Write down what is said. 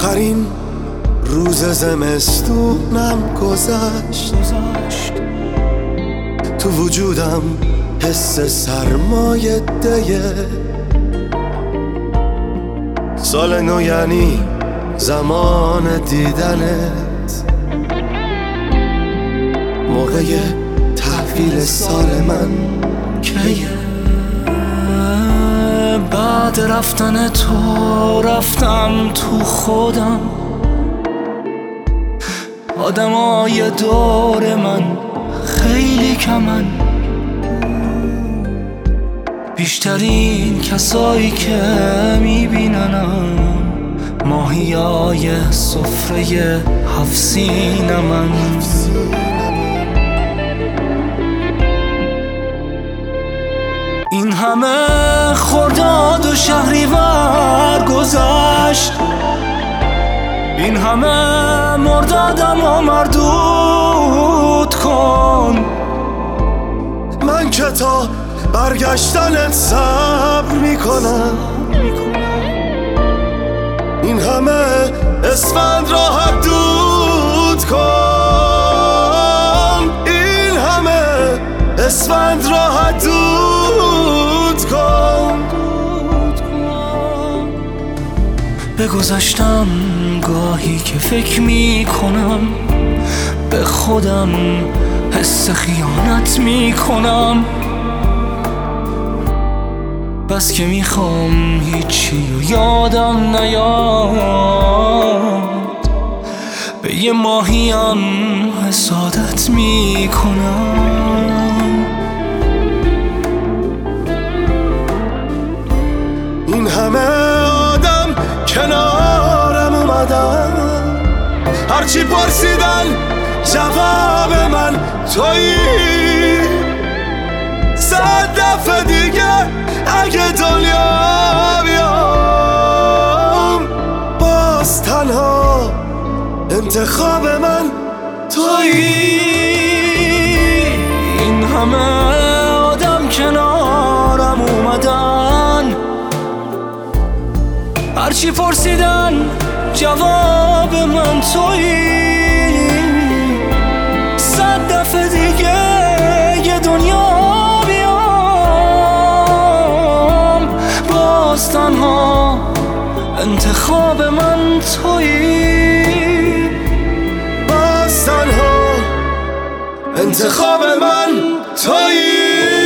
آخرین روز زمستونم گذشت، تو وجودم حس سرمایه ده. سال نو یعنی زمان دیدنت، موقع تحویل سال من کیه؟ بعد رفتن تو رفتم تو خودم، آدمای دور من خیلی کمن، بیشترین کسایی که میبیننم ماهیای سفره 7 سینمن. این همه خرداد و شهریور گذشت، این همه مردادم و مردود کن. من که تا برگشتنت صبر میکنم، این همه اسفند را حدود کن، این همه اسفند را حدود کن. به گذشتم گاهی که فکر میکنم، به خودم حس خیانت میکنم، بس که میخوام هیچی و یادم نیاد، به یه ماهیم حسادت میکنم. این همه آدم کنارم اومدن، هرچی پرسیدن جواب من تویی. 100 دفعه دیگه اگه دنیا بیام، باز تنها انتخاب من تویی. این همه آدم کنارم اومدن، هرچی پرسیدن جواب من تویی. 100 دفعه دیگه یه دنیا بیام، باز تنها انتخاب من تویی. باز تنها انتخاب من تویی.